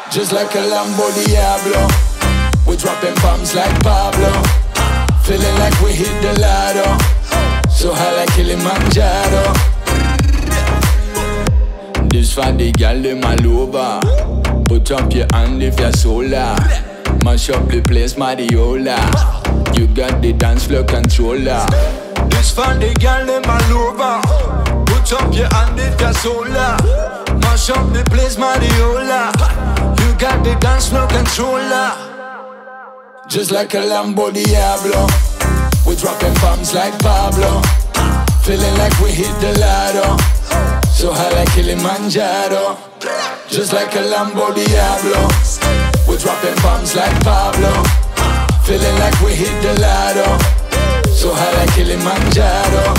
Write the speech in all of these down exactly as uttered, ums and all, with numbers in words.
Just like a Lambo Diablo, we're dropping bombs like Pablo. Feeling like we hit the lotto, so high like Kilimanjaro. This for the girl dem all over. Put up your hand if you're solar. Mash up the place, Madiola. You got the dance floor controller. This for the girl dem all over. Put up your hand if you're solar. Mash up the place, Madiola. You got the dance floor controller. Just like a Lambo Diablo, we're dropping bombs like Pablo. Feeling like we hit the lotto, so high like Kilimanjaro. Just like a Lambo Diablo, we're dropping bombs like Pablo. Feeling like we hit the lotto, so high like Kilimanjaro.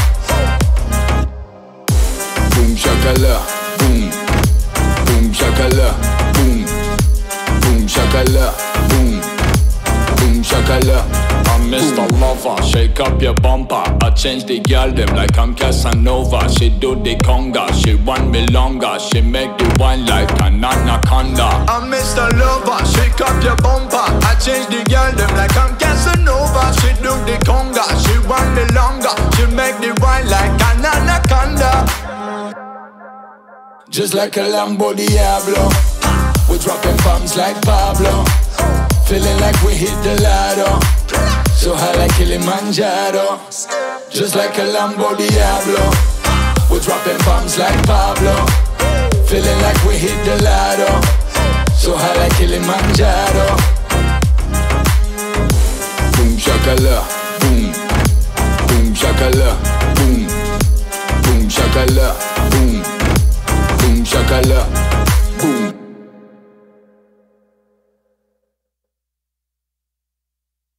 Boom shakala, boom. Boom shakala, boom. Boom shakala, boom. Boom shakala. I'm Mister Lover, shake up your bumper. I change the girl them like I'm Casanova. She do the conga, she want me longer. She make the wine like an anaconda. I'm Mister Lover, shake up your bumper. I change the girl them like I'm Casanova. She do the conga, she want me longer. She make the wine like an anaconda. Just like a Lambo Diablo, we're dropping bombs like Pablo. Feeling like we hit the lotto, so high like Kilimanjaro. Just like a Lambo Diablo, we're dropping bombs like Pablo. Feeling like we hit the lotto, so high like Kilimanjaro. Boom shakala, boom. Boom shakala, boom. Boom shakala, boom. Boom shakala, boom.